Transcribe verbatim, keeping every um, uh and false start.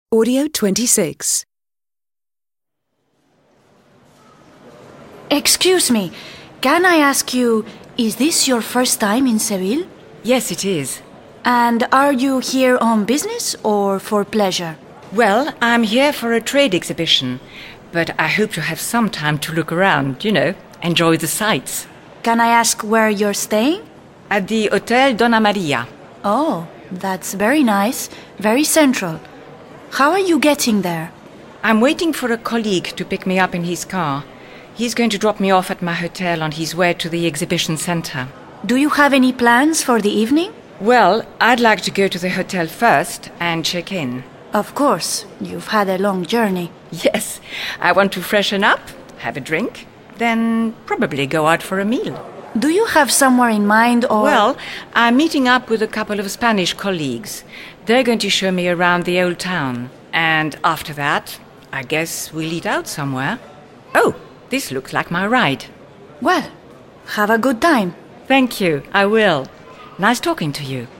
Audio twenty-six. Excuse me, can I ask you, is this your first time in Seville? Yes, it is. And are you here on business or for pleasure? Well, I'm here for a trade exhibition, but I hope to have some time to look around, you know, enjoy the sights. Can I ask where you're staying? At the Hotel Donna Maria. Oh, that's very nice, very central. How are you getting there? I'm waiting for a colleague to pick me up in his car. He's going to drop me off at my hotel on his way to the exhibition center. Do you have any plans for the evening? Well, I'd like to go to the hotel first and check in. Of course, you've had a long journey. Yes, I want to freshen up, have a drink, then probably go out for a meal. Do you have somewhere in mind or... Well, I'm meeting up with a couple of Spanish colleagues. They're going to show me around the old town. And after that, I guess we'll eat out somewhere. Oh, this looks like my ride. Well, have a good time. Thank you, I will. Nice talking to you.